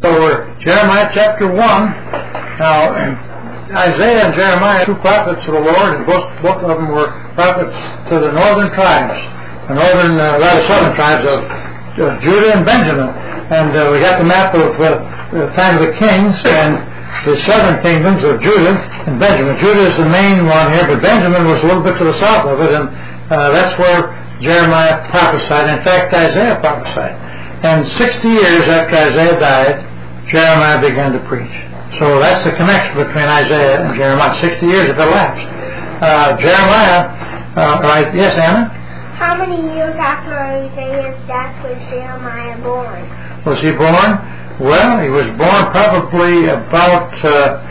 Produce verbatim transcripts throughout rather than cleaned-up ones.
So we're Jeremiah chapter one. Now, Isaiah and Jeremiah, two prophets of the Lord, and both both of them were prophets to the northern tribes, the northern, uh, rather southern tribes of, of Judah and Benjamin. And uh, we got the map of uh, the time of the kings and the southern kingdoms of Judah and Benjamin. Judah is the main one here, but Benjamin was a little bit to the south of it, and uh, that's where Jeremiah prophesied. In fact, Isaiah prophesied. And sixty years after Isaiah died, Jeremiah began to preach. So that's the connection between Isaiah and Jeremiah. Sixty years have elapsed. Uh, Jeremiah, uh, right, yes, Anna? How many years after Isaiah's death was Jeremiah born? Was he born? Well, he was born probably about, uh,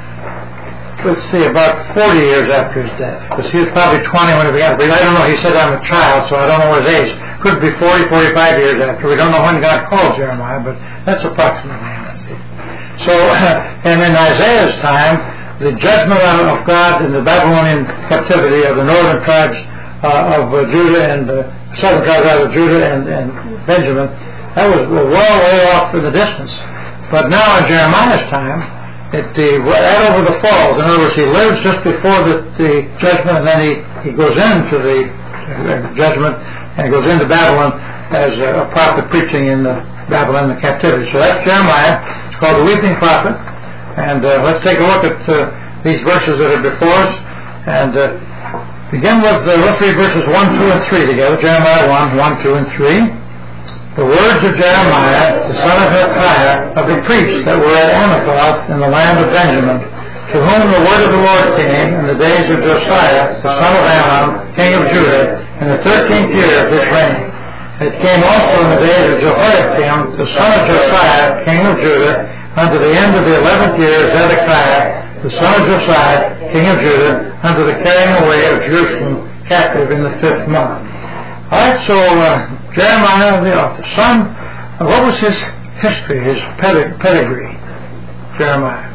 let's see, about forty years after his death. Because he was probably twenty when he began to preach. I don't know, he said I'm a child, so I don't know his age. Could be forty, forty-five years after. We don't know when God called Jeremiah, but that's approximately, I see. So, and in Isaiah's time, the judgment of God in the Babylonian captivity of the northern tribes uh, of uh, Judah and uh, southern tribes, rather, Judah and, and Benjamin, that was well way off in the distance. But now in Jeremiah's time, it, the, right over the falls, in other words, he lives just before the, the judgment, and then he, he goes into the uh, judgment and goes into Babylon as a, a prophet preaching in the Babylon, the captivity. So that's Jeremiah. It's called the Weeping Prophet. And uh, let's take a look at uh, these verses that are before us. And uh, begin with, uh, let's read verses one, two, and three together. Jeremiah one, one, two, and three. The words of Jeremiah, the son of Hilkiah, of the priests that were at Anathoth in the land of Benjamin, to whom the word of the Lord came in the days of Josiah, the son of Ammon, king of Judah, in the thirteenth year of his reign. It came also in the days of Jehoiakim, the son of Josiah, king of Judah, unto the end of the eleventh year of Zedekiah, the son of Josiah, king of Judah, unto the carrying away of Jerusalem captive in the fifth month. All right, so uh, Jeremiah, the author, son, uh, what was his history, his pedig- pedigree? Jeremiah.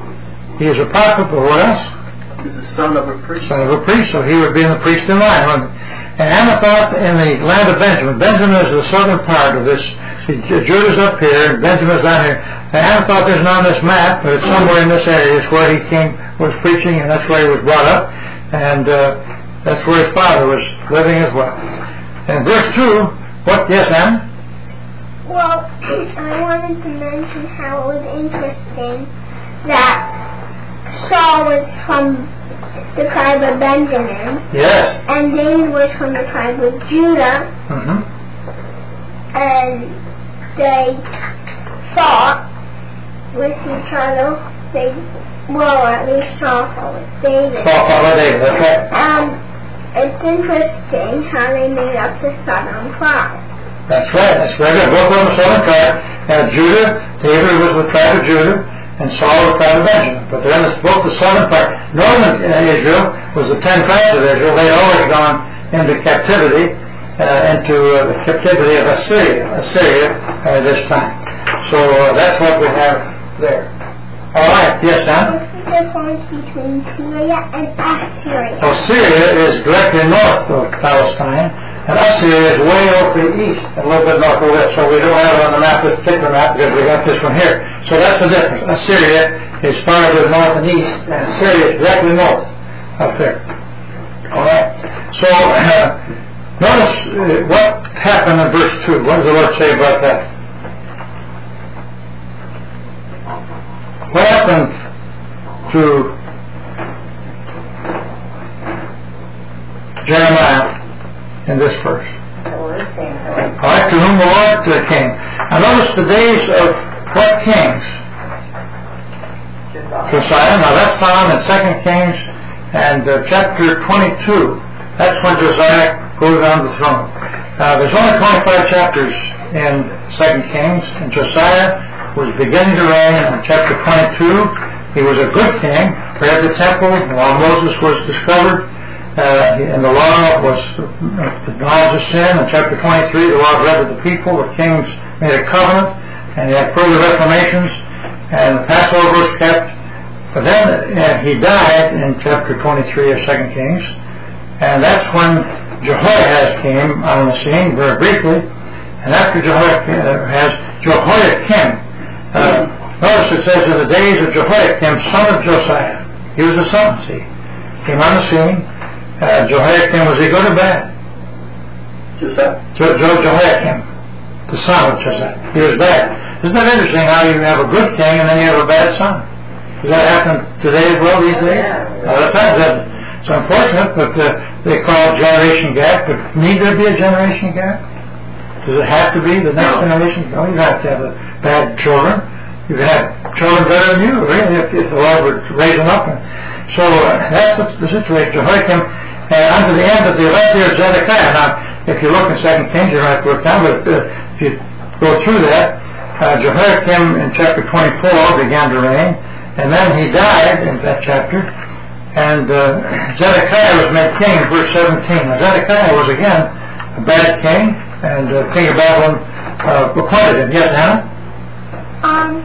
He is a prophet, but what else? He's the son of a priest. Son of a priest, so he would be in the priestly line, wouldn't he? And Anathoth in the land of Benjamin. Benjamin is the southern part of this. See, Judah's up here, and Benjamin's down here. And Anathoth isn't on this map, but it's somewhere in this area. It's where he came, was preaching, and that's where he was brought up. And uh, that's where his father was living as well. And verse two, what, yes, Anne? Well, I wanted to mention how it was interesting that Saul was from the tribe of Benjamin. Yes. And David was from the tribe of Judah. Mm-hmm. And they fought with each other. They, well, at least Saul fought with David. Saul fought with David, that's right. Um, it's interesting how they made up the southern tribe. That's right, that's very good. Both of them southern tribe. Now Judah, David was the tribe of Judah, and Saul the tribe of Benjamin. But they're in this, both the southern part. Northern Israel was the ten tribes of Israel. They had already gone into captivity, uh, into uh, the captivity of Assyria, Assyria at this time. So uh, that's what we have there. All right, yes, Sam? What's the difference between Syria and Assyria? Well, Syria is directly north of Palestine, and Assyria is way over to the east, a little bit north of it. So we don't have it on the map, this particular map, because we got this one here. So that's the difference. Assyria is farther north and east, and Syria is directly north up there. All right. So uh, notice uh, what happened in verse two. What does the Lord say about that? What happened to Jeremiah in this verse? All right, to whom the Lord came. Now notice the days of what kings? Josiah. Now that's found in Second Kings and uh, chapter twenty-two. That's when Josiah goes on the throne. Uh, there's only twenty-five chapters in Second Kings, and Josiah was beginning to reign in chapter twenty-two. He was a good king, prepared the temple while Moses was discovered, uh, and the law was the knowledge of sin. In chapter twenty-three, the law was read to the people. The kings made a covenant, and he had further reformations, and the Passover was kept. But then uh, he died in chapter twenty-three of Second Kings, and that's when Jehoiahaz came on the scene very briefly. And after Jehoiahaz, Jehoiakim, uh, notice it says in the days of Jehoiakim, son of Josiah. He was the son, see. Came on the scene. Uh, Jehoiakim, was he good or bad? Josiah. Jo- Jo- Jehoiakim, the son of Josiah. He was bad. Isn't that interesting how you have a good king and then you have a bad son? Does that happen today as well these days? A lot of times. That, it's unfortunate, but uh, they call it generation gap. But need there be a generation gap? Does it have to be the next generation? No, you don't have to have a bad children. You can have children better than you, really, if, if the Lord would raise them up. And so uh, that's the, the situation. Jehoiakim, uh, unto the end of the eleventh year of Zedekiah. Now, if you look in Second Kings, you don't have to look down, but if, uh, if you go through that, uh, Jehoiakim in chapter twenty-four began to reign, and then he died in that chapter, and uh, Zedekiah was made king in verse seventeen. Now, Zedekiah was again a bad king, and the uh, king of Babylon uh, appointed him. Yes, Hannah? Um,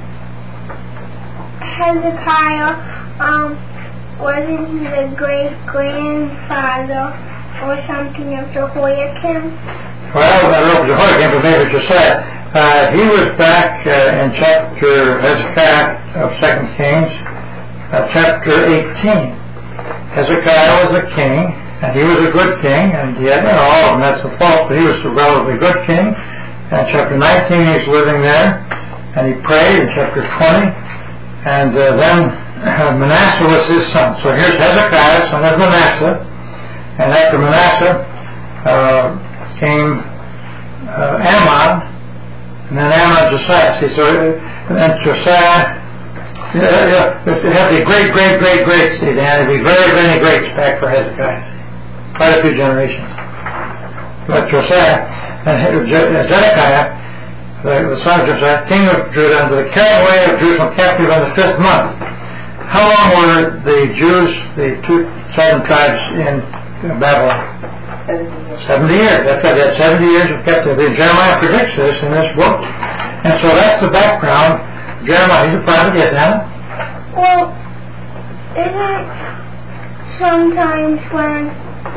Hezekiah, um, wasn't he the great-grandfather or something of Jehoiakim? Well, I don't know Jehoiakim, but maybe Josiah. Uh, he was back uh, in chapter Hezekiah of Second Kings, uh, chapter eighteen. Hezekiah was a king, and he was a good king, and he had, you know, all of them, that's the fault, but he was a relatively good king. And chapter nineteen, he's living there, and he prayed in chapter twenty, and uh, then uh, Manasseh was his son. So here's Hezekiah, son of Manasseh, and after Manasseh uh, came uh, Ammon, and then Ammon, Josiah. See, so uh, and then Josiah, uh, uh, they have the great, great, great, great, see, they had to be very, many greats back for Hezekiah. See. Quite a few generations. But Josiah and Zedekiah, the, the son of Josiah, king of Judah, under the carrying away of Jerusalem captive in the fifth month. How long were the Jews, the two southern tribes, in Babylon? Seventy years. That's right. They had seventy years of captivity. Jeremiah predicts this in this book, and so that's the background. Jeremiah, he's a prophet. Yes, Hannah? Well, isn't sometimes when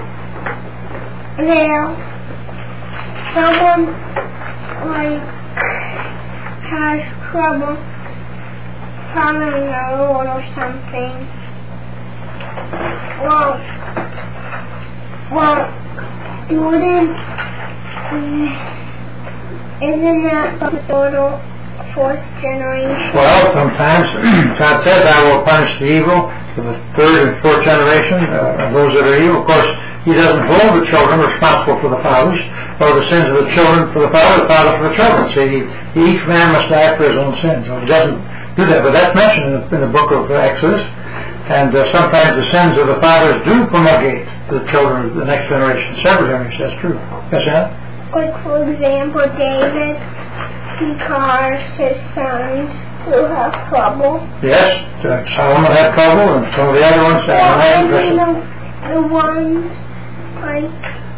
there someone like has trouble following the Lord or something, well, well, wouldn't, isn't that the total fourth generation? Well, sometimes God says, I will punish the evil to the third and fourth generation uh, of those that are evil. Of course, He doesn't hold the children responsible for the fathers, or the sins of the children for the fathers, the fathers for the children. See, he, each man must die for his own sins. So He doesn't do that, but that's mentioned in the, in the book of Exodus. And uh, sometimes the sins of the fathers do promulgate to the children of the next generation, several generations. That's true. Yes, Anna? Like, for example, David, he caused his sons to have trouble. Yes, uh, Solomon had trouble, and some of the other ones had well, I mean the, the ones like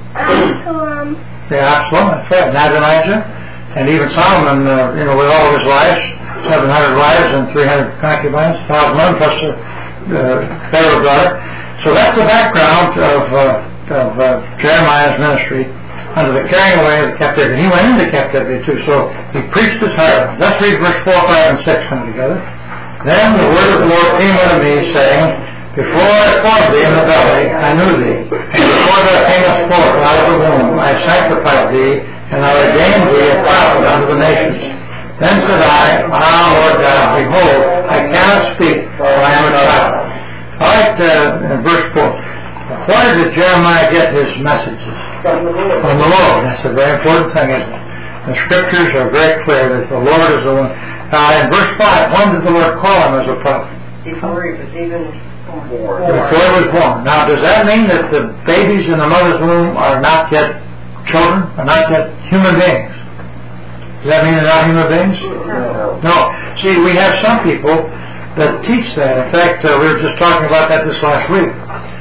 Absalom. The Absalom, that's right, and Adonijah, and even Solomon, uh, you know, with all of his wives, seven hundred wives and three hundred concubines, one thousand men plus the uh, Pharaoh's daughter. So that's the background of, uh, of uh, Jeremiah's ministry under the carrying away of the captivity. He went into captivity too, so he preached his heart. Let's read verse four, five, and six come together. Then the word of the Lord came unto me, saying, Before I formed thee in the belly, I knew thee. And before thou camest forth out of the womb, I sanctified thee, and I ordained thee a prophet unto the nations. Then said I, Ah, Lord God, behold, I cannot speak, for I am a child. All right, uh, in verse four. Where did Jeremiah get his messages? From the Lord. From the Lord. That's a very important thing, isn't it? The scriptures are very clear that the Lord is the one. Uh, in verse five, when did the Lord call him as a prophet? Before he was even born. Before he was born. Now, does that mean that the babies in the mother's womb are not yet children, are not yet human beings? Does that mean they're not human beings? No. No. See, we have some people that teach that. In fact, uh, we were just talking about that this last week.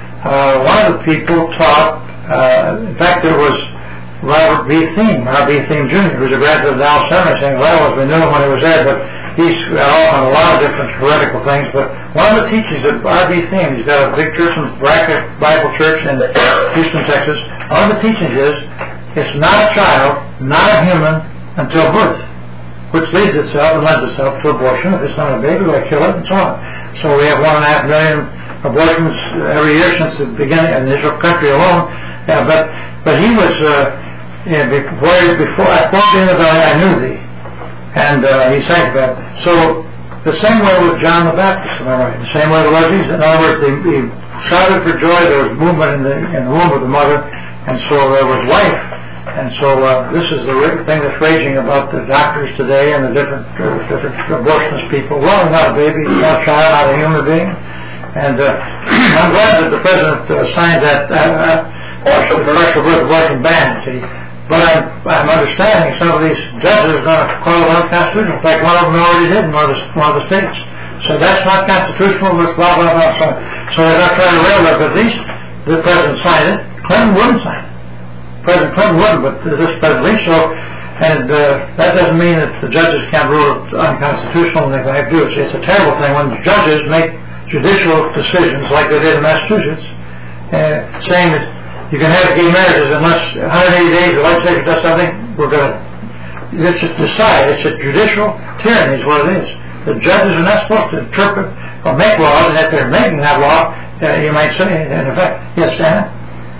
Uh, one of the people taught, uh, in fact, there was Robert B. Thiem, R B. Thiem Junior, who's a graduate of Dallas Seminary, saying, well, as we knew him when he was there, but he's off on a lot of different heretical things. But one of the teachings of R B. Thiem, he's got a big church in Brackett Bible Church in Houston, Texas. One of the teachings is, it's not a child, not a human, until birth. which leads itself and lends itself to abortion. If it's not a baby, they kill it and so on. So we have one and a half million abortions every year since the beginning in this country alone. Yeah, but but he was uh, yeah, before before I formed in the valley, I knew thee, and uh, he sanctified. So the same way with John the Baptist, am I right? The same way the Lord Jesus. In other words, he, he shouted for joy. There was movement in the in the womb of the mother, and so there was life. And so uh, this is the thing that's raging about the doctors today and the different uh, different abortionist people. Well, not a baby, not a child, not a human being. And uh, I'm glad that the president uh, signed that uh, partial birth abortion ban. See, but I'm I'm understanding some of these judges are going to call it unconstitutional. In fact, one of them already did in one of the one of the states. So that's not constitutional. Blah blah blah. blah. So, so they're not trying to rail it, but at least the president signed it. Clinton wouldn't sign it. President Clinton wouldn't, but this president so, and uh, that doesn't mean that the judges can't rule it unconstitutional and they can do it. It's a terrible thing when the judges make judicial decisions like they did in Massachusetts, uh, saying that you can have gay marriages unless one hundred eighty days the legislature does something. We're going to let's just decide. It's a judicial tyranny, is what it is. The judges are not supposed to interpret or make laws, and if they're making that law, uh, you might say, in effect, yes, Anna.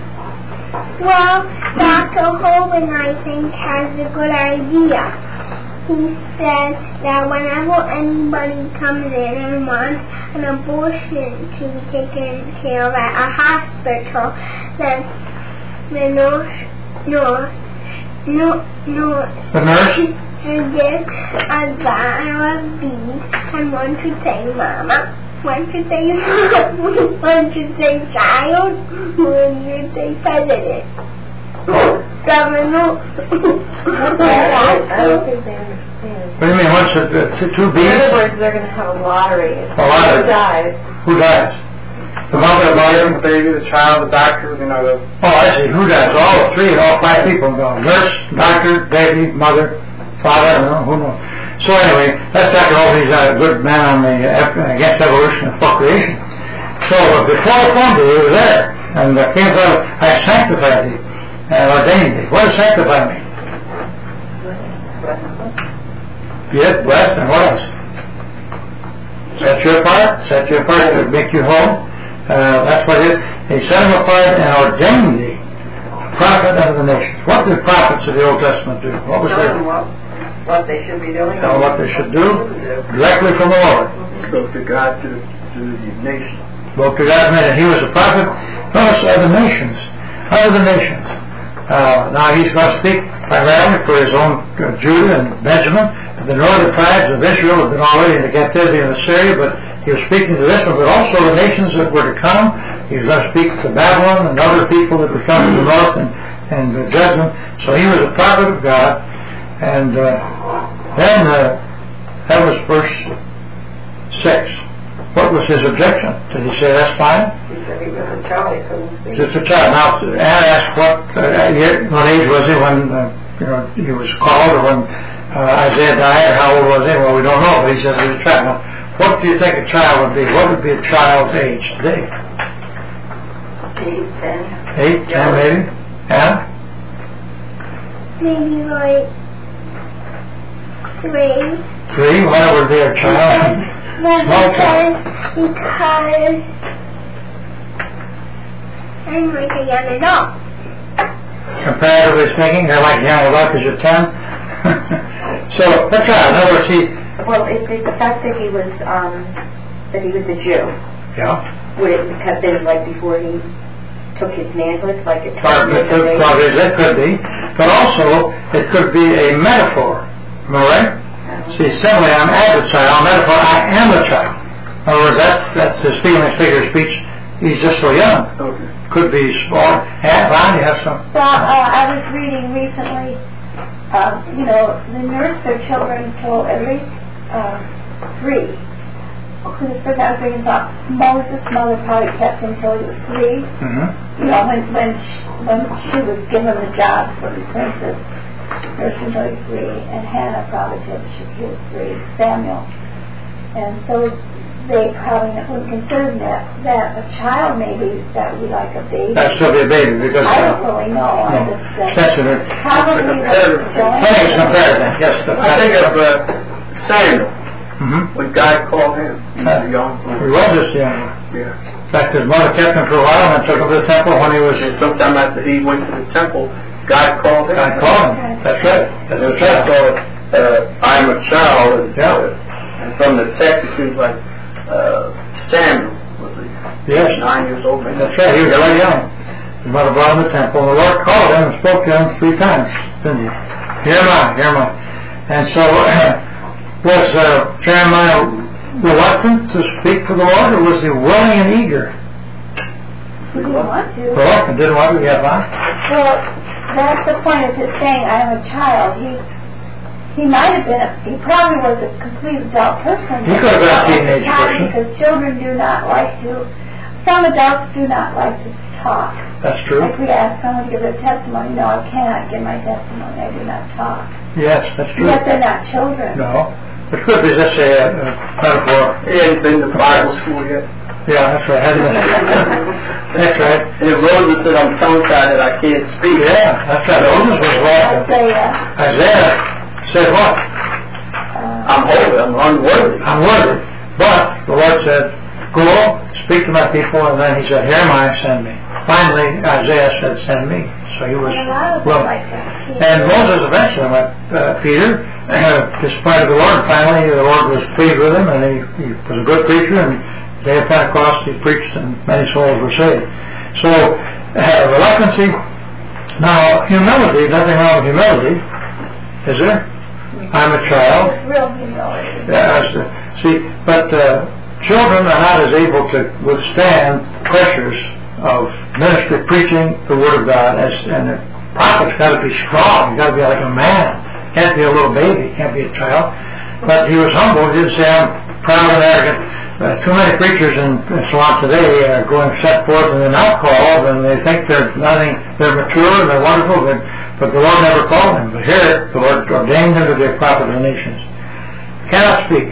Well, Doctor Hoban, I think, has a good idea. He says that whenever anybody comes in and wants an abortion to be taken care of at a hospital, then the nurse, nurse, no, nurse, the nurse should give a vial of beads and one should say mama, one should say one should say child, one should say president. Governor. I don't think they understand. What do you mean? What's it? Uh, two, two beings? In other words, they're going to have a lottery. It's A lottery. Who dies? Who dies? The mother, the mother, The baby, the child, the doctor, you know, the... Oh, I see. Who dies? All three, all five people involved. Nurse, doctor, baby, mother, father, I don't know, who knows. So anyway, that's Doctor Hoban. He's a good man on the uh, against evolution and procreation. So uh, before I formed thee, he was there. And uh, came out, I sanctified thee and ordained thee. What does sanctify mean? Yes, blessed, and what else? Set you apart, set you apart to make you whole. Uh, that's what it is. He set him apart and ordained thee a prophet unto the nations. What did prophets of the Old Testament do? What was Tell them their... what, what they should be doing. Tell them what they should do directly from the Lord. Spoke to God, to, to the nation. Spoke to God, and he was a prophet. Notice of the nations. Of the nations. Uh, now he's going to speak primarily for his own uh, Judah and Benjamin. The northern tribes of Israel have been already in the captivity of Assyria, but he was speaking to this one, but also the nations that were to come. He was going to speak to Babylon and other people that would come from the north and, and uh, judge them. So he was a prophet of God. And uh, then uh, that was verse six. What was his objection? Did he say that's fine? He said he was a child, he couldn't speak. Just a child. Now, Anna asked what, uh, year, what age was he when uh, you know he was called, or when uh, Isaiah died, or how old was he? Well, we don't know, but he says he was a child. Now, what do you think a child would be? What would be a child's age today? Eight, ten. Eight, ten, maybe? Anna? Maybe like three. Three? When would be a child? Well, Small because, child. because I'm like a young adult. Comparatively speaking, they're like young adult because you're ten. So, a child. In other words, he... Well, it, it, the fact that he was um, that he was a Jew, Yeah. would it have been like before he took his manhood, like at Part twelve of years it, of age? part of it, it could be. But also, it could be a metaphor. Am I right? See, simply, I'm as a child. Metaphor, I am a child. In other words, that's, that's his feeling, figure of speech. He's just so young. Okay. Could be small. And Ron, you have some? Well, uh, I was reading recently, uh, you know, they nurse their children till at least uh, three. Because this person I was reading about Moses' mother probably kept him till he was three. Mm-hmm. You know, when when she, when she was given the job for the princess, nursing until he was three, and Hannah probably till she, he was three, Samuel. And so they probably wouldn't consider that that a child. Maybe that would be like a baby. That'd still be a baby because I don't really know. I no, just uh, sensitive. probably comparative that's thing. I think it's comparative. Yes, the I think of uh, Samuel, mm-hmm. when God called him. He was a young He boy. was just young. Yeah. In fact, his mother kept him for a while and took him to the temple when he was. And sometime after he went to the temple, God called him. God called him. That's right. That's And the that's child. all. Uh, I'm a child. And, Yeah. uh, and from the text, it seems like uh, Samuel was a Yes. nine years old man. That's right. He was very young. His mother brought him to the temple, and the Lord called him and spoke to him three times, didn't he? Here am I. Here am I. And so, was uh, Jeremiah reluctant to speak for the Lord, or was he willing and eager? He didn't want to. Reluctant, didn't want to. Yeah, fine. Well, that's the point of his saying, I am a child. He he might have been, a, he probably was a complete adult person. He could have been a teenage child, person. Because children do not like to, some adults do not like to talk. That's true. Like we ask someone to give their testimony, no, I cannot give my testimony, I do not talk. Yes, that's true. Yet they're not children. No. It could be, let's say, a, a metaphor. He hadn't been to Bible school yet. Yeah, that's right. That's right. And Moses said, I'm tongue-tied that I can't speak. Yeah, that's right. Moses was reluctant. Isaiah, Isaiah said what? uh, I'm holy, I'm unworthy. I'm worthy. But the Lord said, go, speak to my people, and then he said, here am I, send me. Finally, Isaiah said, send me. So he was and a lot of them willing. like that. And Moses eventually went, uh, Peter, despite the Lord, finally the Lord was pleased with him, and he, he was a good preacher, and the day of Pentecost he preached, and many souls were saved. So, uh, reluctancy. Now, humility, nothing wrong with humility, is there? I'm a child. It's real humility. Yeah, see, but uh, children are not as able to withstand the pressures of ministry preaching the Word of God as, and the prophet's got to be strong. He's got to be like a man. Can't be a little baby. Can't be a child. But he was humble. He didn't say, I'm proud and arrogant. Uh, too many preachers and so on today are going set forth and they're not called, and they think they're nothing. They're mature and they're wonderful, but, but the Lord never called them. But here, the Lord ordained them to be a prophet of the nations. Cannot speak.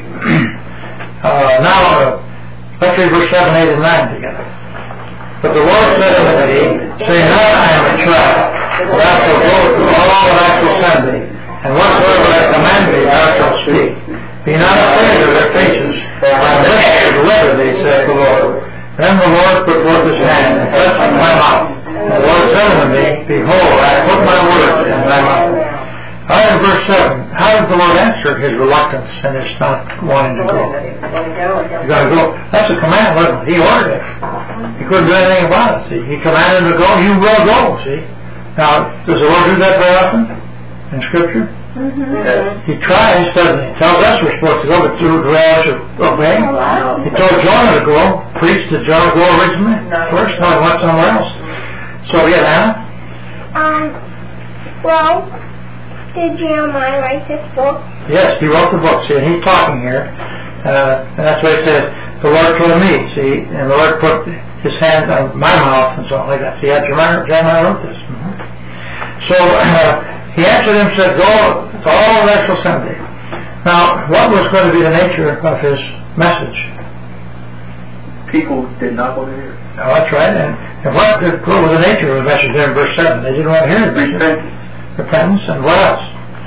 uh, now, uh, let's read verse seven, eight, and nine together. But the Lord said unto me, say not, I am a child, but I shall go to all that I shall send thee, and whatsoever I command thee, thou shalt speak. Be not afraid of their faces, for I am with thee to deliver thee, saith the Lord. Then the Lord put forth his hand, and touched my mouth. And the Lord said unto me, behold, I put my words in thy mouth. All right, in verse seven, how did the Lord answer his reluctance and his not wanting to go? He's going to go. That's a command, wasn't it? He ordered it. He couldn't do anything about it, see. He commanded him to go, you will go, see. Now, does the Lord do that very often in Scripture? Mm-hmm. He tries, doesn't he? He tells us we're supposed to go, but do we always obey? He told Jonah to go. Preached. Did Jonah go originally? First? No, he went somewhere else. So, yeah, Anna? Um, well, did Jeremiah write this book? Yes, he wrote the book, see, and he's talking here. Uh, and that's why it says, the Lord told me, see, and the Lord put his hand on my mouth and something like that. See, yeah, Jeremiah, Jeremiah wrote this. Mm-hmm. So, uh, he answered him and said, go to all that shall send thee. Now, what was going to be the nature of his message? People did not want to hear it. Oh, that's right. And, and what, did, what was the nature of the message there in verse seven? They didn't want to hear the message. Repentance. Repentance. And what else?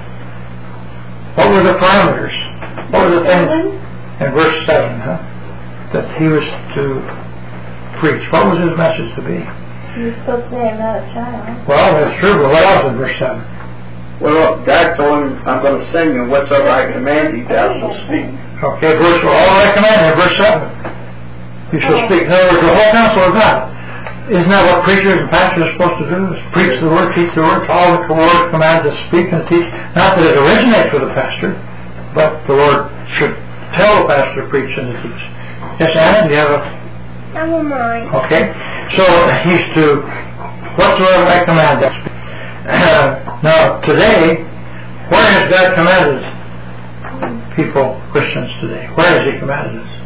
What were the parameters? What were the things in verse seven, huh? That he was to preach. What was his message to be? He was supposed to say, I'm not a child. Well, that's true, but what else in verse seven? Well, God told him, I'm going to send you, and whatsoever I command thee, thou shalt speak. Okay, verse, all I command in verse seven. You shall speak. In other words, the whole counsel of God. Isn't that what preachers and pastors are supposed to do? Is preach the word, teach the word, all the word commanded to speak and to teach. Not that it originates with the pastor, but the Lord should tell the pastor to preach and to teach. Yes, Anna, do you have a... Never mind. Okay. So he's to whatsoever I command thee. Uh, now, today, where has God commanded people, Christians today? Where has he commanded us?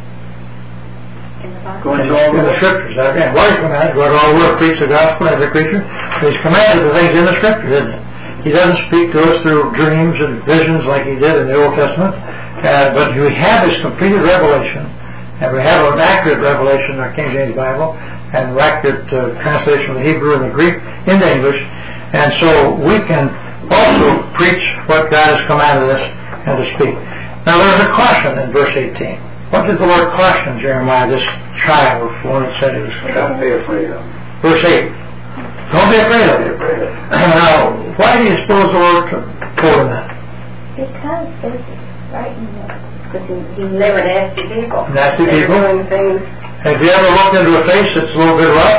Going In to the, all in the the Scriptures. Again, what he's commanded, go to all the world, preach the gospel, every creature. But he's commanded the things in the Scripture, isn't he? He doesn't speak to us through dreams and visions like he did in the Old Testament, uh, but we have his completed revelation And we have an accurate revelation in our King James Bible and an accurate uh, translation of the Hebrew and the Greek into English. And so we can also preach what God has commanded us and to speak. Now there's a caution in verse eighteen. What did the Lord caution Jeremiah, this child, the one that said he was afraid? Don't be afraid of him. Verse eight. Don't be afraid of it. Now, why do you suppose the Lord told him that? Because this is frightening him. Because he, he never nasty people. Nasty They're people? doing things. Have you ever looked into a face that's a little bit rough?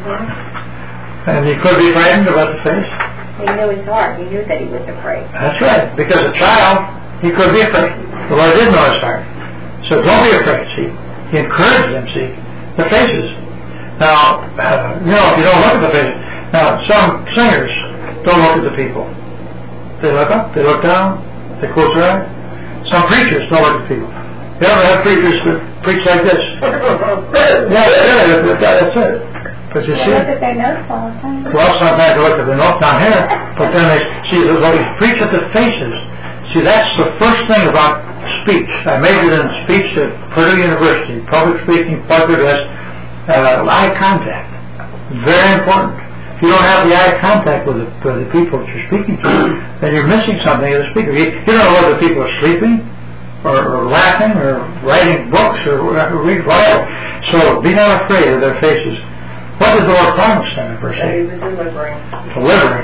Mm-hmm. And you could be frightened about the face? He knew his heart. He knew that he was afraid. That's right. Because a child, he could be afraid. The Lord did know his heart. So don't be afraid, see. He encouraged them, see. The faces. Now, uh, you know, if you don't look at the faces. Now, some singers don't look at the people. They look up, they look down, they close their eyes. Some preachers don't look at people. You ever have preachers that preach like this? Yeah, really, that's it. But you They see, look at their notes all the time. well, sometimes they look at the note down here, but then they see that when you preach at the faces, see, that's the first thing about speech. I majored in speech at Purdue University, public speaking, public address, uh, eye contact. Very important. If you don't have the eye contact with the, with the people that you're speaking to, then you're missing something as a speaker. You, you don't know whether people are sleeping, or, or laughing, or writing books, or whatever, read whatever. So be not afraid of their faces. What did the Lord promise them in verse That he eight? was delivering. Delivering.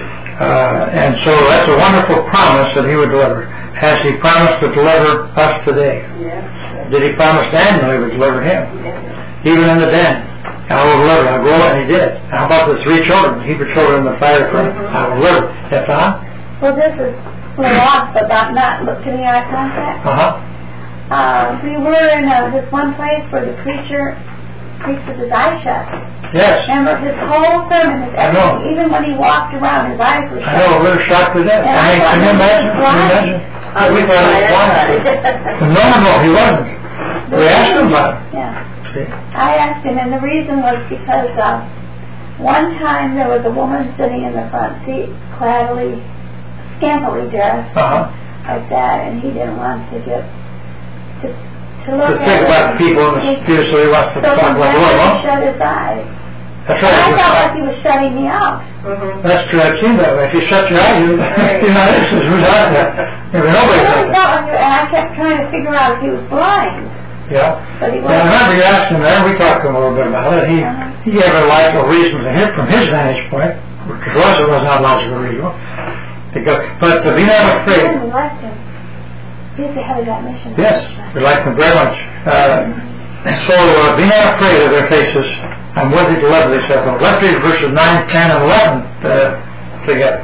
Uh, and so that's a wonderful promise that he would deliver. Has he promised to deliver us today? Yes. Did he promise Daniel he would deliver him? Yes. Even in the den. I will deliver. I'll go, and he did. How about the three children, the Hebrew children in the fire furnace? I will deliver. If not, Well, this is a little off about not looking at eye contact. uh-huh. Uh, we were in uh, this one place where the preacher preached with his eyes shut. Yes. Remember, his whole sermon, his I know. everything, even when he walked around, his eyes were shut. I know, we were shocked to death. And I I mean, thought can you he was imagine? Can you blind. imagine? We thought he was blind. No, no, he wasn't. We asked him about it. Yeah. See? I asked him, and the reason was because uh, one time there was a woman sitting in the front seat, claddily, scantily dressed, Uh-huh. like that, and he didn't want to get to to look To at think her. about the people in the pew, so he wants to So talk he about the went Lord. and Well, shut his eyes. that's And I right. felt like he was shutting me out. Mm-hmm. That's true. I've seen that. If you shut your eyes, you, you're not interested. Who's out there? Maybe I nobody really does that. felt like, and I kept trying to figure out if he was blind, Yeah. but he And wasn't. remember, you asked him there. We talked to him a little bit about it. He he gave a logical reason to hit from his vantage point. To us, it was not logical reason. Because, but to be not afraid. And we liked him. He's the head of that mission. Yes, we like them very much. Uh, so uh, be not afraid of their faces. I'm worthy to deliver thee, saith the Lord. Let's read verses nine, ten, and eleven uh, together.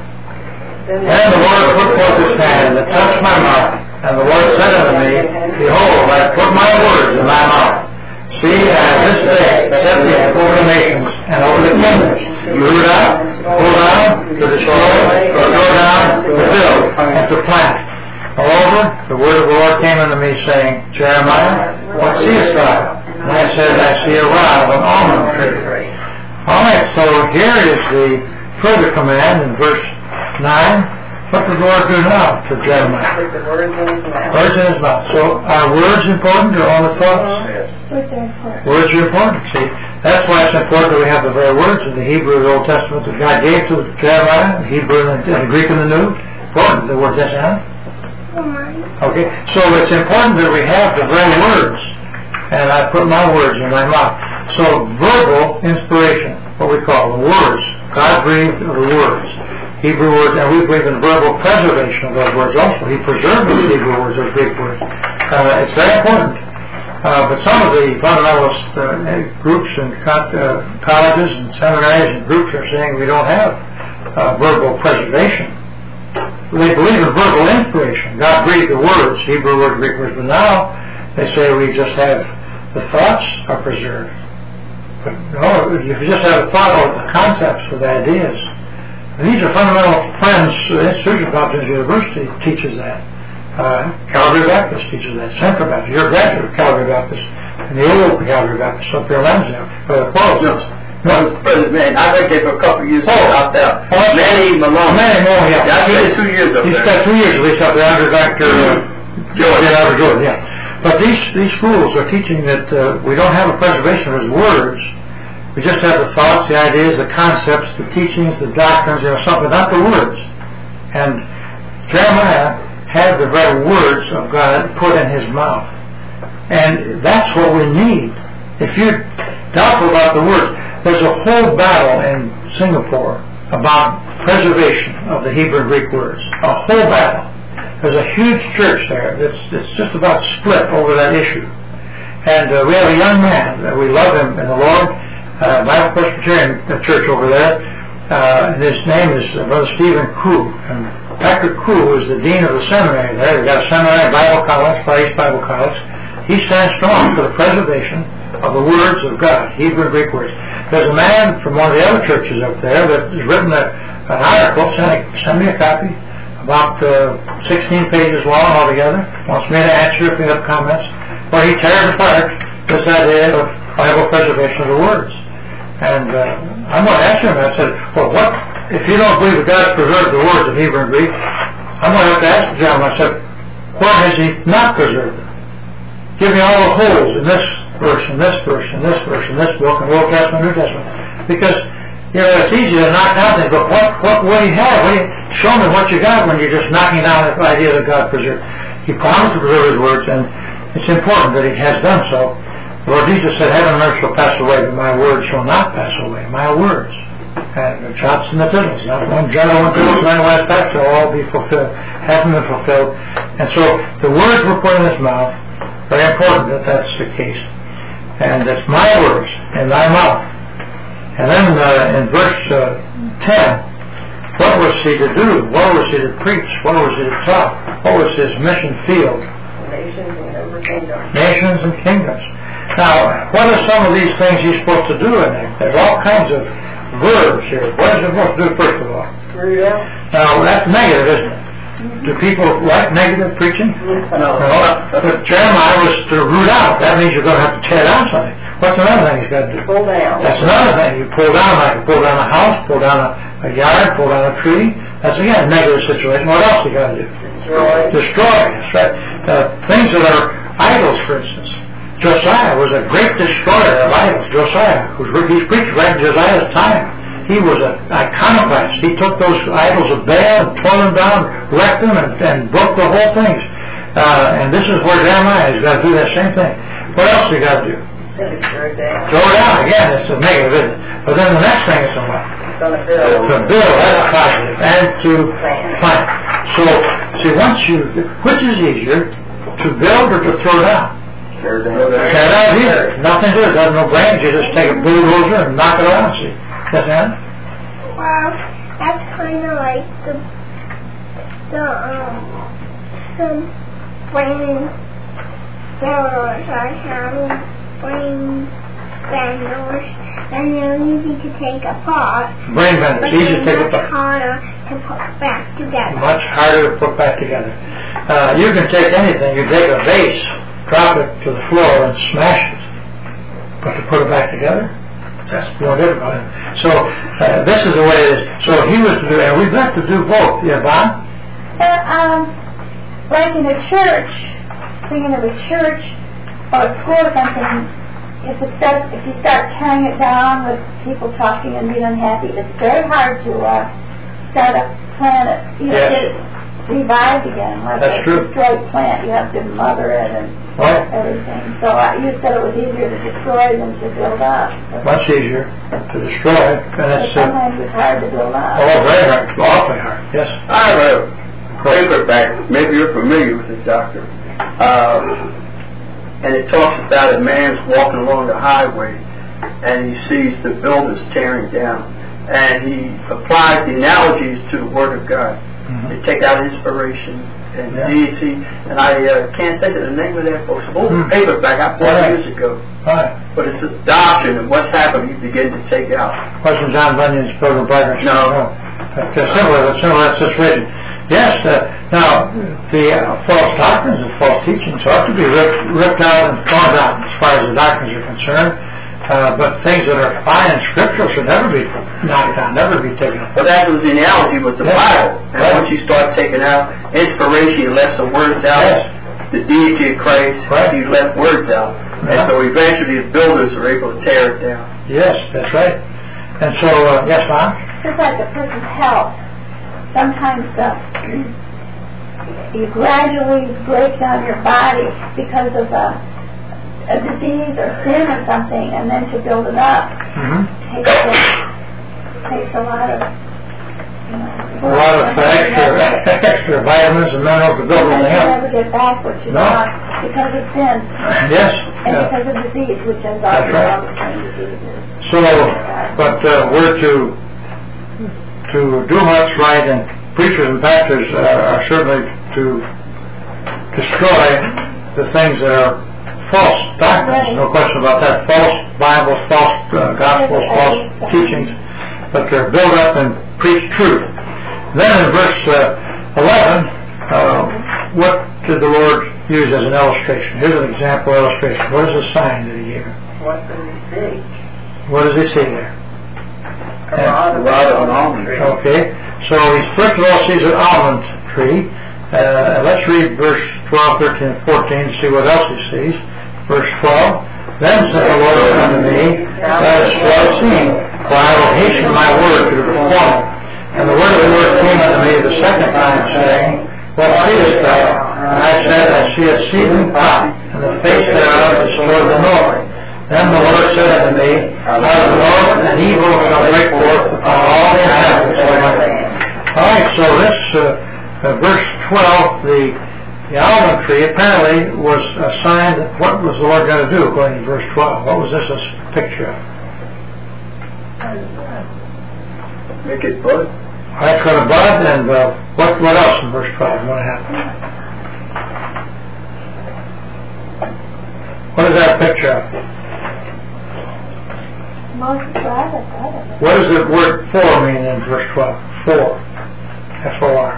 And the Lord put forth his hand and touched my mouth. And the Lord said unto me, Behold, I put my words in thy mouth. See, I have this day set thee over the nations and over the kingdoms. Root out, pull down, to destroy, or throw down, to build, and to plant. Moreover, the word of the Lord came unto me, saying, Jeremiah, what seest thou? And I said, I see a rod of an almond tree. All right, so here is the further command in verse nine. What did the Lord do now to Jeremiah? Put the words in his mouth. Words in his mouth. So are words important or only thoughts? Yes. Words are important. Words are important, see. That's why it's important that we have the very words in the Hebrew of the Old Testament that God gave to Jeremiah, the Hebrew and the, the Greek and the New. Important, the word, yes, Anna? Okay, so it's important that we have the very words. And I put my words in my mouth. So verbal inspiration, what we call the words. God breathed the words. Hebrew words, and we believe in verbal preservation of those words also. He preserved those Hebrew words, those Greek words. Uh, it's very important. Uh, but some of the fundamentalist uh, groups and co- uh, colleges and seminaries and groups are saying we don't have uh, verbal preservation. They believe in verbal inspiration. God breathed the words, Hebrew words, Greek words, but now they say we just have the thoughts are preserved. But no, if you just have a thought or the concepts or the ideas, these are fundamental friends. The Institution of Baptist University teaches that. Uh, Calvary Baptist teaches that. Central Baptist. You're a graduate of Calvary Baptist. And the old Calvary Baptist up here in Lansdale. For the Quarles. No, Mister President, man, I went there for a couple of years Oh. out there. Manny Malone. Manny Malone, yeah. I spent two years up He there. spent two years at least up there under Doctor Uh, Jordan. Yeah, Albert Jordan, yeah. But these, these schools are teaching that uh, we don't have a preservation of his words. We just have the thoughts, the ideas, the concepts, the teachings, the doctrines, you know, something, not the words. And Jeremiah had the very words of God put in his mouth. And that's what we need. If you're doubtful about the words, there's a whole battle in Singapore about preservation of the Hebrew and Greek words. A whole battle. There's a huge church there that's, that's just about split over that issue. And uh, we have a young man, uh, we love him in the Lord, uh, Bible Presbyterian church over there, uh, and his name is uh, Brother Stephen Koo. And Doctor Koo is the dean of the seminary there. They've got a seminary, Bible College, Far East Bible College. He stands strong for the preservation of the words of God, Hebrew and Greek words. There's a man from one of the other churches up there that has written a, an article, send, send me a copy, about uh, sixteen pages long altogether, wants me to answer if you have comments, where he tears apart this idea of Bible preservation of the words. And uh, I'm going to answer him. I said, well, what, if you don't believe that God's preserved the words of Hebrew and Greek, I'm going to have to ask the gentleman, I said, where has he not preserved them? Give me all the holes in this verse, in this verse, in this verse, in this book, in the Old Testament, New Testament. Because, you know, it's easy to knock down things, but what, what will you have? What do you, show me what you got when you're just knocking down the idea that God preserved. He promised to preserve his words, and it's important that he has done so. The Lord Jesus said, heaven and earth shall pass away, but my words shall not pass away. My words. And the chops and the tittles. Not one general, one tittles, and one last pass shall all be fulfilled. Haven't been fulfilled. And so the words were put in his mouth. Very important that that's the case. And it's my words in thy mouth. And then uh, in verse uh, ten, what was he to do? What was he to preach? What was he to talk? What was his mission field? Nations and over kingdoms. Nations and kingdoms. Now, what are some of these things he's supposed to do in there? There's all kinds of verbs here. What is he supposed to do first of all? Root out. Now, that's negative, isn't it? Do people like negative preaching? No. But Jeremiah was to root out. That means you're going to have to tear down something. What's another thing he's got to do? Pull down. That's another thing. You pull down, like you pull down a house, pull down a, a yard, pull down a tree. That's again a negative situation. What else you got to do? Destroy. Destroy. That's right. Uh, things that are idols, for instance. Josiah was a great destroyer of idols. Josiah, who's he's preached right in Josiah's time. He was an iconoclast. He took those idols of Baal and tore them down, wrecked them, and, and broke the whole things. Uh, and this is where Jeremiah has got to do that same thing. What else do you got to do? Throw it down. Throw it down. Again, it's a negative, isn't it? But then the next thing is to what? Gonna build. To build, that's positive. And to plant. So, see, once you, which is easier, to build or to throw down? Tear down. Tear down here. Nothing to it. Doesn't no brains. You just take a bulldozer and knock it around. See? Yes, Ann? Well, that's kind of like the, the, um, some brain builders are having brain benders, and they're easy to take apart. Brain benders, But easy to they're take much apart. harder to put back together. Much harder to put back together. Uh, you can take anything. You take a vase, drop it to the floor, and smash it. But to put it back together, that's more difficult. So uh, this is the way it is. So he was to do, and we've got to do both. Yeah, Bob? Uh, um, like in a church, thinking of a church or a school or something, if it starts, if you start tearing it down with people talking and being unhappy, it's very hard to uh, start a plant, you know, Yes. get it revived again. Like That's a true. destroyed plant, you have to mother it and Right. everything. So uh, you said it was easier to destroy than to build up. Much easier to destroy. And But it's, uh, sometimes it's hard to build up. oh, very hard. Awfully hard. Yes. I have a paperback. Maybe you're familiar with it, Doctor. Um, and it talks about a man's walking along the highway, and he sees the builders tearing down, and he applies the analogies to the Word of God. Mm-hmm. They take out inspiration and Yeah. deity, and I uh, can't think of the name of that book. It's an old Hmm. paperback I bought Right. years ago. Right. But it's a doctrine of what's happened. You begin to take out. Wasn't John Bunyan's Pilgrim Progress? No. It's a similar, a similar situation. Yes, uh, now, the uh, false doctrines and false teachings ought to be ripped, ripped out and thrown out as far as the doctrines are concerned. Uh, but things that are fine and scriptural should never be knocked down, never be taken apart. But that was the analogy with the Yeah. Bible. And Right. once you start taking out inspiration, you left some words out. Yes. the deity of Christ. Right. He left words out. Uh-huh. And so eventually the builders are able to tear it down. Yes, that's right. And so, uh, yes, Mom? Just like a person's health, sometimes uh, you gradually break down your body because of uh, a disease or sin or something, and then to build it up Mm-hmm. takes a, takes a lot of, you know, A lot of extra, extra vitamins and minerals to build Sometimes everything you up. never get back what you No. lost because of sin Yes. and Yeah. because of disease, which is That's often right. all the same diseases. So, but uh, we're to to do what's right, and preachers and pastors uh, are certainly to destroy the things that are false doctrines. Right. No question about that. False Bibles, false uh, gospels, false teachings, but they're built up and preach truth. Then in verse uh, eleven, uh, what did the Lord use as an illustration? Here's an example illustration. What is the sign that He gave him? What does he see? What does He see there? A rod A of rod of an almond tree. Okay, so he first of all sees an almond tree. Uh, let's read verse twelve, thirteen, and fourteen to see what else he sees. Verse twelve, then said the Lord unto me, Thou hast well seen, for I will hasten my word to perform it. And the word of the Lord came unto me the second time, saying, What seest thou? And I said, I see a seething pot, and the face thereof is toward the north. Then the Lord said unto me, Out of the north an evil shall break forth upon all the inhabitants of the land. All right, so this uh, uh, verse twelve, the the almond tree apparently was a sign that what was the Lord going to do according to verse twelve? What was this a picture of? Make it bud. That's going to bud, and uh, what what else in verse twelve is going to happen? What is that a picture of? Moses rather better. What does the word for mean in verse twelve? For. F O R.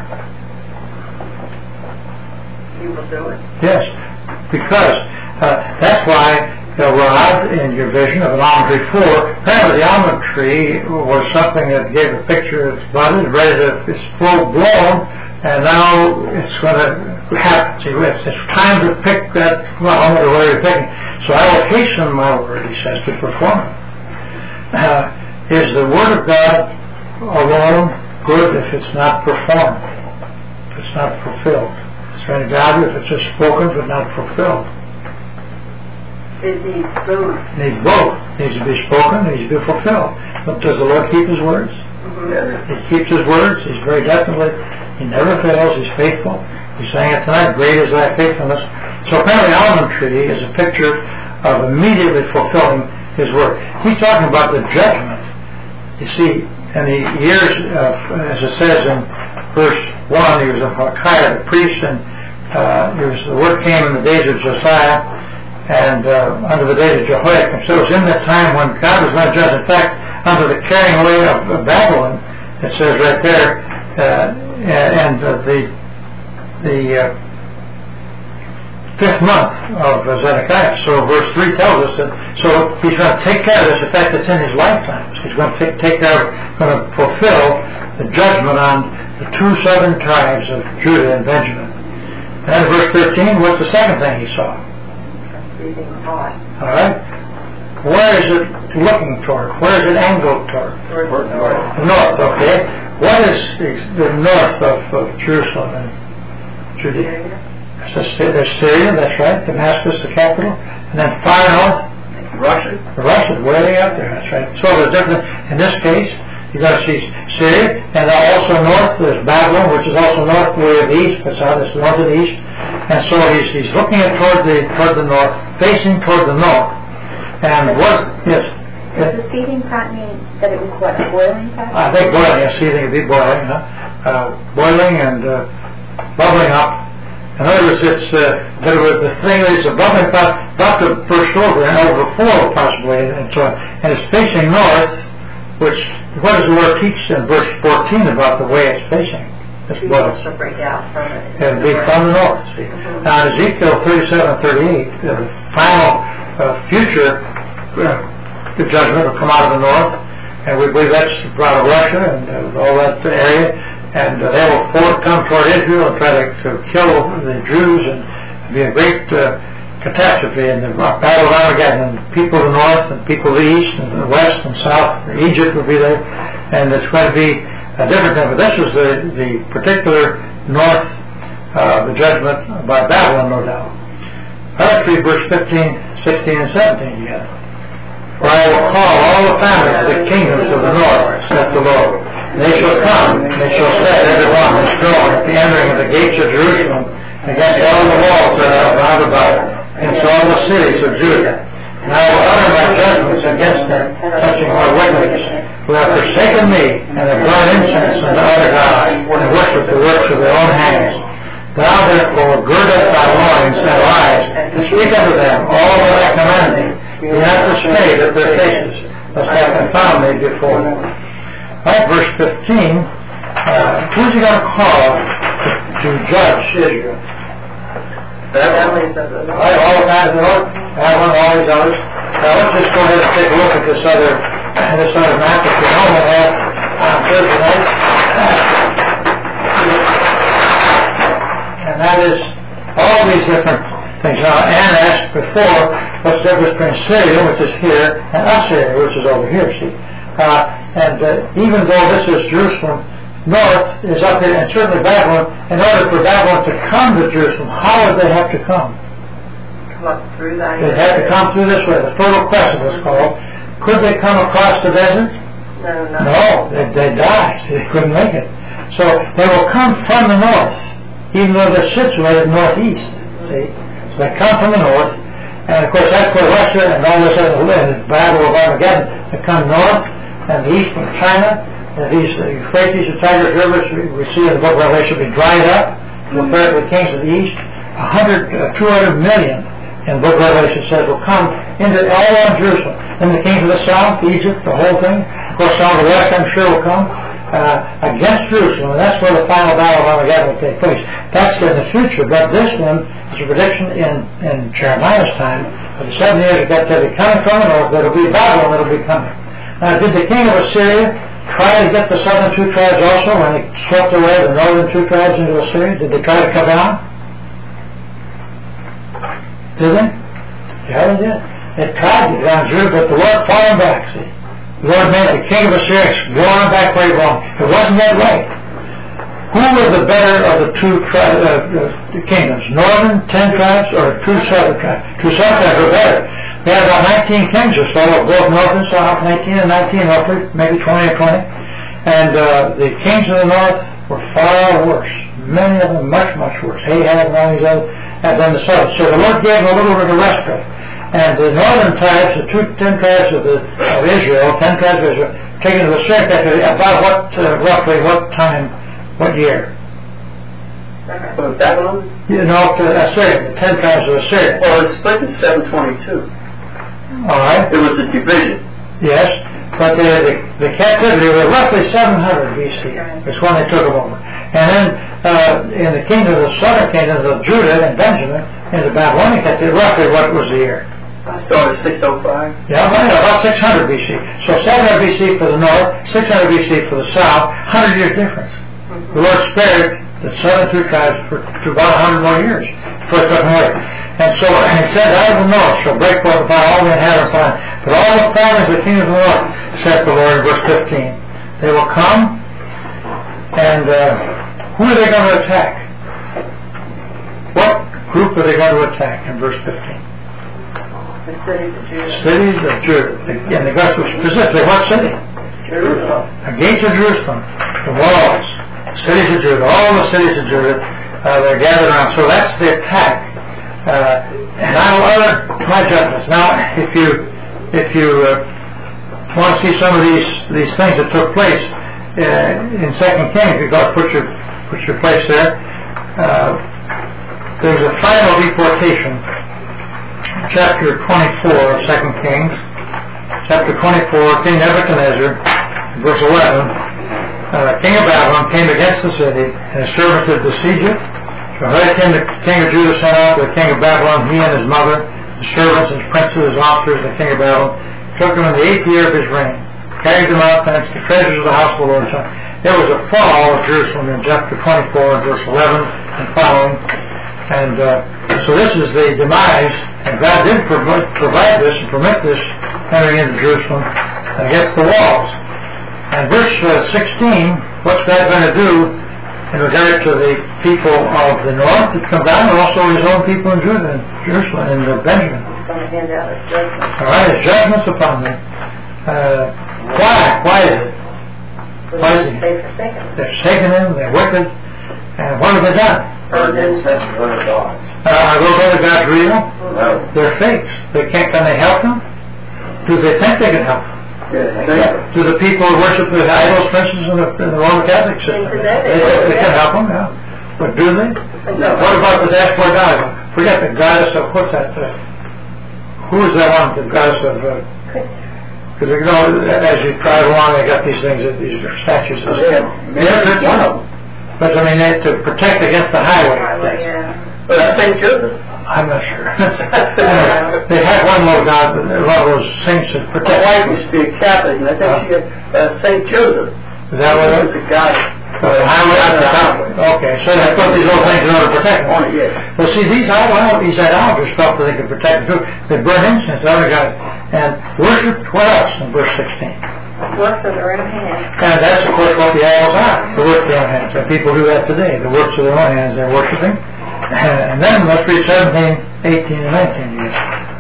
He will do it. Yes, because uh, that's why the rod in your vision of an almond tree for, apparently the almond tree was something that gave a picture, it's budded, ready to, it's full blown, and now it's going to happen. See, it's, it's time to pick that almond or whatever you're picking. So I will hasten my word, he says, to perform it. Uh, is the word of God alone good if it's not performed, if it's not fulfilled? Is there any value if it's just spoken but not fulfilled? It needs both. It needs both. It needs to be spoken, it needs to be fulfilled. But does the Lord keep His words? Yes. He keeps His words. He's very definitely, He never fails. He's faithful. He's saying it tonight, great is thy faithfulness. So apparently almond tree is a picture of immediately fulfilling His word. He's talking about the judgment. You see, in the years of, as it says in verse one, he was a Hilkiah the priest, and uh, he was, the word came in the days of Josiah, and uh, under the days of Jehoiakim. So it was in that time when God was going to judge. In fact, under the carrying away of, of Babylon, it says right there, uh, and uh, the the uh, fifth month of Zedekiah. So verse three tells us that, so he's going to take care of this. In fact, it's in his lifetime. He's going to take, take care of, going to fulfill the judgment on the two southern tribes of Judah and Benjamin. And then verse thirteen, what's the second thing he saw? Breathing hot. All right. Where is it looking toward? Where is it angled toward? Towards the north. North, okay. What is the north of, of Jerusalem and Judea? There's, there's Syria, that's right. Damascus, the capital. And then far north? Russia. Russia, way out there, that's right. So there's different, in this case, you're going to see Syria, and also north, there's Babylon, which is also north, way of the east, but south is north of the east. And so he's, he's looking at toward the, toward the north, facing toward the north. And was, yes? Does the seething pot mean that it was what, a boiling pot? I think boiling, yes, seething would be boiling, huh? Uh, boiling and uh, bubbling up. In other words, it's uh, that it was the thing that is a bubbling pot about to burst over and overflow possibly, and so on. And it's facing north, which, what does the Lord teach in verse fourteen about the way it's facing? It's He boils. wants to break out from it. It'll be from the north. See? Mhm. Now in Ezekiel thirty-seven and thirty-eight, uh, the final uh, future, uh, the judgment will come out of the north, and we believe that's out of Russia and uh, all that area, and uh, they will forward come toward Israel and try to, to kill the Jews and It'd be a great uh, catastrophe in the Battle of Armageddon. And people of the north and people of the east and the west and south, Egypt will be there, and it's going to be a different thing. But this is the, the particular north, uh, the judgment by Babylon, no doubt. I like to read verse fifteen, sixteen, and seventeen together. For I will call all the families of the kingdoms of the north, saith the Lord. And they shall come, and they shall set every one his throne at the entering of the gates of Jerusalem, against all the walls that are round about it, against all the cities of Judah. And I will utter my judgments against them, touching my wickedness, who have forsaken me, and have burned incense unto other gods, and worshipped the works of their own hands. Thou therefore gird up thy loins and arise, and speak unto them all that I command thee. Be not dismayed at their faces, lest I confound thee before them. Right, verse fifteen. Uh, who's he going to call to, to judge Israel? Families of the north. Right, all of that, that one, all these others. Now let's just go ahead and take a look at this other, this other map that we normally have on Thursday night. And that is all these different things. Now, Anne asked before, what's the difference between Syria, which is here, and Assyria, which is over here, see? Uh, and uh, even though this is Jerusalem, north is up here, and certainly Babylon, in order for Babylon to come to Jerusalem, how would they have to come? Come up through that. They'd have to come through this way. The Fertile Crescent was called. Could they come across the desert? No, no. No, they, they died. They couldn't make it. So they will come from the north, even though they're situated northeast. See? So they come from the north, and of course that's where Russia and all this other, the Battle of Armageddon, they come north, and the east from China, and these Euphrates and Tigris rivers we, we see in the book of Revelation be dried up, compared to the kings of the east. A hundred, uh, two hundred million in the book of Revelation says will come into all around Jerusalem. And the kings of the south, Egypt, the whole thing. Of course, some of the west, I'm sure, will come uh, against Jerusalem, and that's where the final battle of Armageddon will take place. That's in the future, but this one is a prediction in, in Jeremiah's time of the seven years of captivity coming from the north. There will be Babylon that will be coming. Now, did the king of Assyria try to get the southern two tribes also when he swept away the northern two tribes into Assyria? Did they try to come down? Did they? Yeah, they did. They tried to get down Judah, but the Lord fought them back, see. The Lord made the king of Assyria go on back where he belonged. It wasn't that way. Who were the better of the two tri- uh, uh, kingdoms? Northern ten tribes or two southern tribes? Two southern tribes were better. They had about nineteen kings or so, both north and south, nineteen and nineteen roughly, maybe twenty or twenty. And uh, the kings of the north were far worse. Many of them much, much worse. Ahab and all these other, and then the south. So the Lord gave them a little bit of respite. And the northern tribes, the two, ten tribes of, the, of Israel, ten tribes of Israel, taken to the Assyrian captivity about what, uh, roughly what time, what year? Uh, Babylon? You know, to Assyria, the ten tribes of Assyria. Well, it was split in seven twenty-two. All right. It was a division. Yes, but the, the, the captivity was roughly seven hundred B C. That's when they took them over. And then uh, in the kingdom, the southern kingdoms of Judah and Benjamin, in the Babylonian captivity, roughly what was the year? I started six oh five. Yeah, well, yeah, about six hundred B C. So seven hundred B C for the north, six hundred B C for the south, one hundred years difference. Mm-hmm. The Lord spared the southern two tribes for, for about one hundred more years before it took them away. And so he said, out of the north shall break forth upon all the inhabitants of the land, but all the families of the kingdom of the north, saith the Lord in verse fifteen. They will come, and uh, who are they going to attack? What group are they going to attack in verse fifteen? The cities of Judah. Cities of Judah. And the gospel specifically, what city? Jerusalem. The gates of Jerusalem, the walls, the cities of Judah, all the cities of Judah, uh, they're gathered around. So that's the attack. Uh, and I will utter my judgments. Now, if you if you uh, want to see some of these these things that took place uh, in Second Kings, you've got to put your put your place there. Uh, there's a final deportation. Chapter twenty-four of Second Kings. Chapter twenty-four, King Nebuchadnezzar, verse eleven. Uh, king of Babylon came against the city, and his servants did besiege it. Jehoiakim, the king of Judah, sent out to the king of Babylon, he and his mother, his servants, his princes, his officers, the king of Babylon, took him in the eighth year of his reign, carried them out thence to the treasures of the house of the Lord. There was a fall of Jerusalem in chapter twenty-four, verse eleven and following. And uh, so this is the demise, and God did provide, provide this and permit this entering into Jerusalem against the walls. And verse uh, sixteen, what's God going to do in regard to the people of the north that come down, and also his own people in Judah, and Jerusalem, and uh, Benjamin? He's going to hand out his judgment. All right, his judgments upon them. Uh, why? Why is it? Why is it? They've forsaken him. They've forsaken him, they're wicked, and what have they done? Heard incense and other gods. Uh, are those other gods real? No. They're fakes. They can't. Can they help them? Do they think they can help them? Yes, Do the people who worship the idols, for instance, in the, in the Roman Catholic system? They, they, they can help them, yeah. But do they? No. What about the dashboard goddess? Forget the goddess of, what's that? Uh, who is that one? The goddess of... Uh, Christopher. Because, you know, as you drive along, they got these things, these statues. Oh, yeah. Yeah, there's one of them. But, I mean, they, to protect against the highway. Highway, yeah. But it's Saint Joseph. I'm not sure. Anyway, they had one little god, one of those saints that My protect. wife used to be a Catholic, and I think she had uh, Saint Joseph. Is that what it was is? a guy. The highway on the top. Okay, so they put these little things in order to protect On them. it, yeah. Well, see, these idol, these idolaters felt that they could protect them too. They burned incense to other gods and worshipped what else in verse sixteen? Works of their own hands. And that's, of course, what the idols are, the works of their own hands. And people do that today, the works of their own hands they're worshiping. And then let's read seventeen, eighteen, and nineteen again.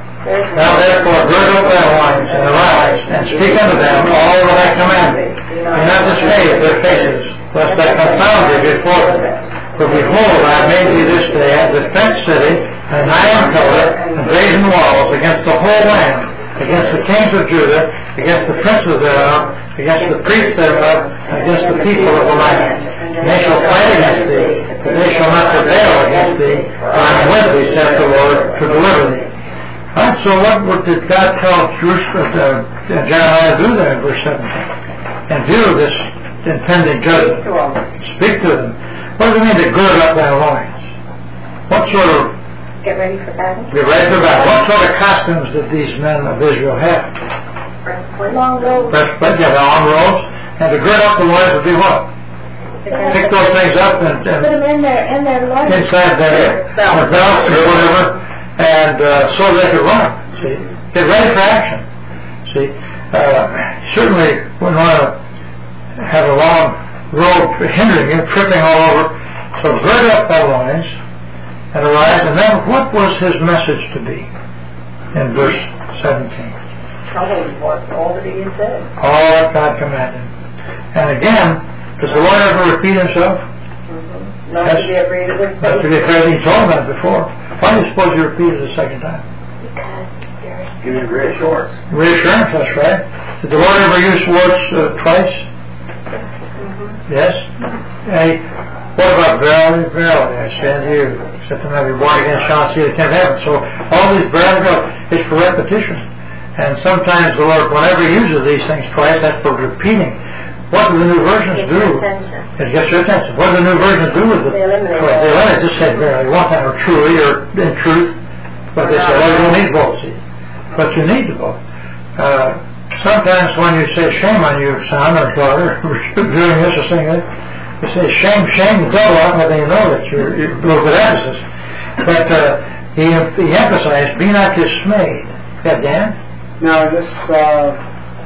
Now therefore gird up thy loins and arise, and speak unto them all that I command thee. Be not dismayed at their faces, lest I confound thee before them. For behold, I have made thee this day a defenced city, an iron pillar, and brazen walls against the whole land, against the kings of Judah, against the princes thereof, against the priests thereof, against the people of the land. And they shall fight against thee, but they shall not prevail against thee, for I am with thee, saith the Lord, to deliver thee. All right, so what, what did God tell Jerusalem, uh, Jeremiah to do there in verse seventeen? In view of this impending judgment, speak to them. What does it mean to gird up thy loins? What sort of Get ready for battle. Get ready for battle. What sort of costumes did these men of Israel have? Breastplate. Long robes. Breastplate, yeah, long robes. And to gird up the loins would be what? Pick those things up and, Put them and in their, in their loins. inside their, their belts or whatever, and uh, so they could run. See, get ready for action. See, uh, certainly wouldn't want to have a long robe hindering you, tripping all over. So gird up thy loins and arise. And then what was his message to be in verse seventeen? Tell them what all that he had said. All that God commanded. And again, does the Lord ever repeat himself? Mm-hmm. Not Yes. to be afraid of it. Not to be afraid. He told him that before. Why do you suppose you repeat it a second time? Because there's Give you reassurance. Reassurance, that's right. Did the Lord ever use words uh, twice? Yes? Hey, what about verily, verily, I say unto you, except them have you born again shall not see the kingdom of heaven. So all these verily, verily is for repetition. And sometimes the Lord, whenever he uses these things twice, that's for repeating. What do the new versions Get do? your attention. It gets your attention. What do the new versions do with it? They eliminate They all. eliminate, just said verily, one time, or truly, or in truth. But they say, well, you don't need both, see. But you need the both. Uh, sometimes when you say shame on you, son or daughter, for doing this or saying that, you say shame, shame the devil out, but they know that you're, you're a little bit emphasis. But uh, he, he emphasized, be not dismayed. Yeah, Dan? Now, this uh,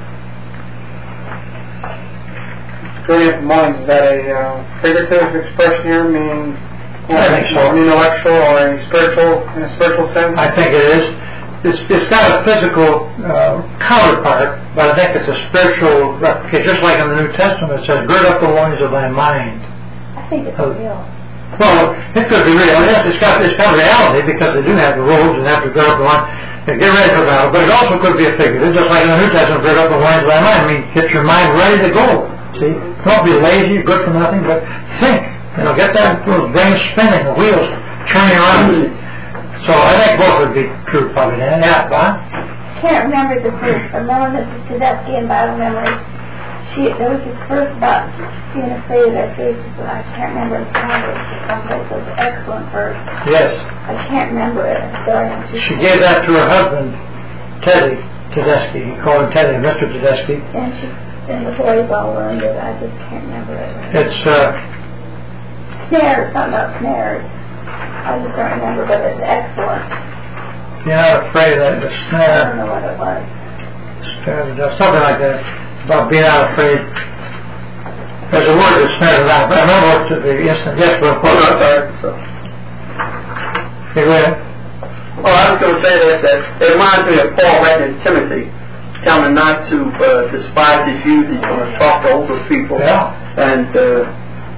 girding up the loins, is that a uh, figurative expression here, meaning I think so. an intellectual or a spiritual, in a spiritual sense? I think it is. It's, it's got a physical uh, counterpart, but I think it's a spiritual replication. Just like in the New Testament, it says, gird up the loins of thy mind. I think it's Oh. real. Well, it could be real. Yes, it's got, it's got reality because they do have the robes and have to gird up the loins and get ready for battle. But it also could be a figurative, just like in the New Testament, gird up the loins of thy mind. I mean, get your mind ready to go. See? Don't be lazy, good for nothing, but think. You know, get that those brains spinning, the wheels turning around. See? So I think both would be true, probably, Dan. Yeah, Bob? Can't remember the verse. I remember Missus Tedeschi in Bible memory. She, there was this verse about being afraid of their faces, but I can't remember the Proverbs or someplace. It was an excellent verse. Yes. I can't remember it. I'm sorry. I'm just She gave that to her husband, Teddy Tedeschi. He called him Teddy, Mister Tedeschi. And she, and the boys all learned it. I just can't remember it. It's, uh, Snares, something about snares. I just don't remember, but it's excellent. You're not afraid of the I don't snare, know what it was. snare of the devil, something like that, about being not afraid. There's a word that snares out. I remember what the instant, yes, but Oh, no, sorry. So, okay, go ahead. oh, I was going to say that, that it reminds me of Paul writing to Timothy, telling him not to uh, despise his youth. He's going to talk to older people. Yeah. And uh,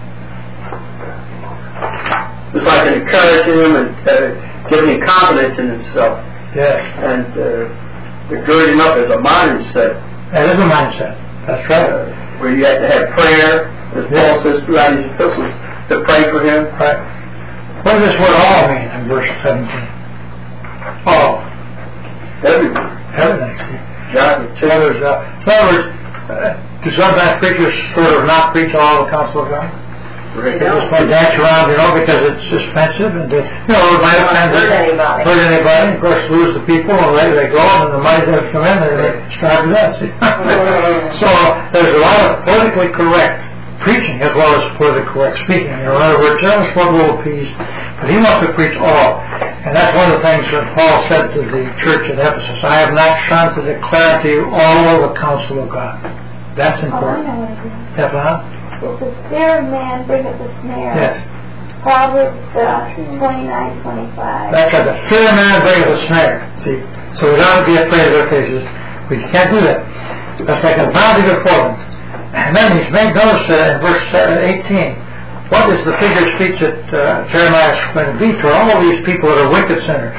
it's like encouraging him and uh, giving him confidence in himself. Yes. And uh, the girding up as a mindset. That is a mindset. That's right. Uh, where you have to have prayer, as Yeah. Paul says throughout his epistles, to pray for him. Right. What does this word all mean in verse seventeen? All. Everywhere. Everything. God, In other words, uh, in other words uh, do sometimes preachers sort of not preach all the counsel of God? They just want to dance around, you know, because it's offensive, and they, you know, it might offend Hurt anybody. hurt anybody. Of course, lose the people, and later they go, and the money doesn't come in, and they starve to death. So there's a lot of politically correct preaching as well as politically correct speaking. You know, in other words, there was one little piece, but he wants to preach all, and that's one of the things that Paul said to the church at Ephesus. I have not shunned to declare to you all the counsel of God. That's Oh, I important. know what it is. Yes, huh? It's the spirit of man bringeth the snare. Yes. Proverbs uh, twenty-nine twenty-five. That's right. The fear of man bringeth a snare. See? So we don't have to be afraid of their faces. We can't do that. That's like a bounty before them. And then he's made notice uh, in verse eighteen. What is the figure of speech that uh, Jeremiah is going to be to all of these people that are wicked sinners?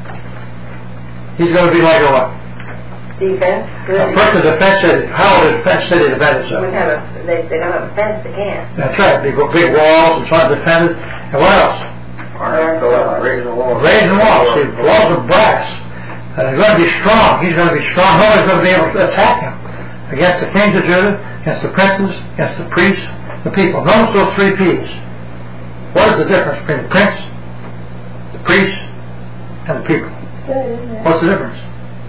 He's going to be like a what? Defense. Uh, first a defense city. How will the defense city defend itself? We have a, they, they don't have a fence again. That's right. Big, big walls and trying to defend it. And what else? raising walls. Raising walls. See, walls of brass. Uh, they're going to be strong. He's going to be strong. Nobody's going to be able to attack him. Against the kings of Judah, against the princes, against the priests, the people. Notice those three P's. What is the difference between the prince, the priest, and the people? Good, isn't it? What's the difference?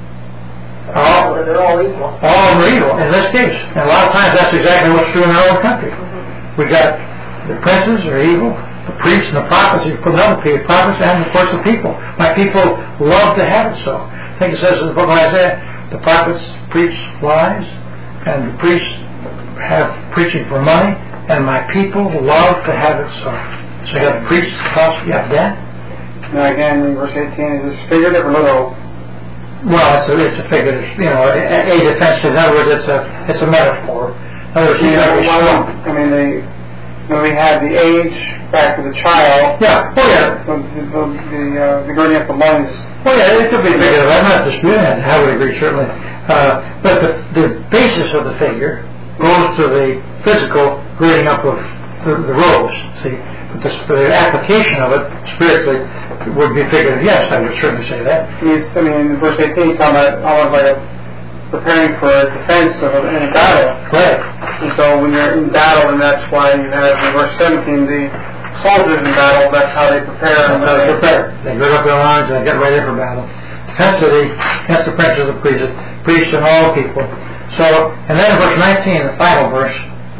All, They're all equal. all of them are evil in this case. And a lot of times that's exactly what's true in our own country. We got the princes are evil, the priests and the prophets. You put another P, prophets and of course the people. My people love to have it so. I think it says in the book of Isaiah, the prophets preach lies, and the priests have preaching for money, and my people love to have it so. So you have the priests, you have that. Now again, in verse eighteen, is this figurative or literal? Well, it's a, it's a figure, it's, you know, a, a defense. In other words, it's a, it's a metaphor. In other words, he's going to be strong. I mean, they, when we had the age back to the child, Yeah, oh yeah. the, the, the, uh, the girding up the lungs. Well, yeah, it could be figurative. I'm not disputing that. I would agree, certainly. Uh, but the, the basis of the figure goes to the physical girding up of the, the robes, see? But the, the application of it, spiritually, would be figurative. Yes, I would certainly say that. He's, I mean, in verse eighteen, he's talking about almost like a preparing for a defense of a, in a battle. Right. And so when you're in battle, and that's why you have in verse seventeen, the soldiers in battle, that's how they prepare. That's how they prepare. They gird up their loins and get ready for battle. Against the, against the princes of priests, priests and all people. So, and then in verse nineteen, the final verse,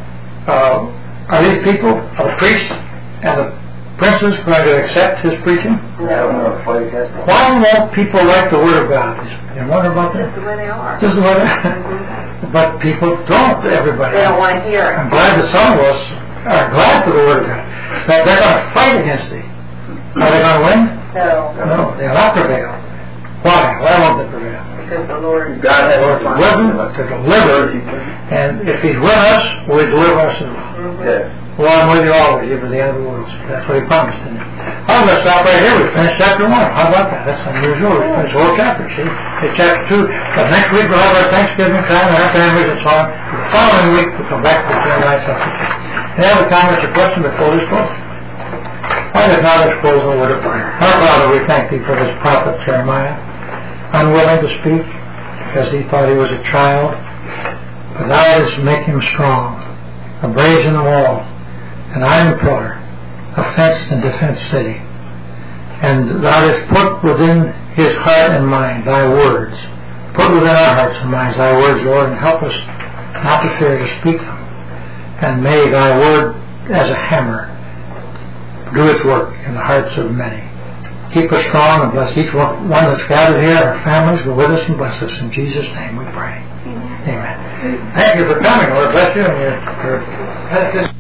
uh, are these people, are the priests and the princes going to accept his preaching? No. Why won't people like the Word of God? You wonder about Just that? the way they are. Just the way they But people don't, everybody. They don't want to hear I'm it. glad that some of us are glad for the Word of God. That they're going to fight against thee. Are they going to win? No. No, they'll not prevail. Why? Why won't they prevail? Because the Lord. God The Lord's has with them to deliver, and if He's with us, will He deliver us as well. Yes. Well, I'm with you always, even to the end of the world. That's what He promised in it. I'm going to stop right here. We finished chapter one. How about that? That's unusual. We finished the whole chapter, see? It's chapter two. But next week we'll have our Thanksgiving time and our families and so on. The following week we'll come back to the Jeremiah chapter two. Any other comments or questions before this close? Why does not us close in a word of prayer? Our Father, we thank Thee for this prophet Jeremiah, unwilling to speak because he thought he was a child, but Thou didst make him strong, a brazen wall, an iron pillar, a fenced and defenced city. And Thou didst put within his heart and mind Thy words. Put within our hearts and minds Thy words, Lord, and help us not to fear to speak them. And may Thy word as a hammer do its work in the hearts of many. Keep us strong and bless each one that's gathered here, our families. Go with us and bless us. In Jesus' name we pray. Amen. Amen. Thank you for coming. Lord bless you and your, your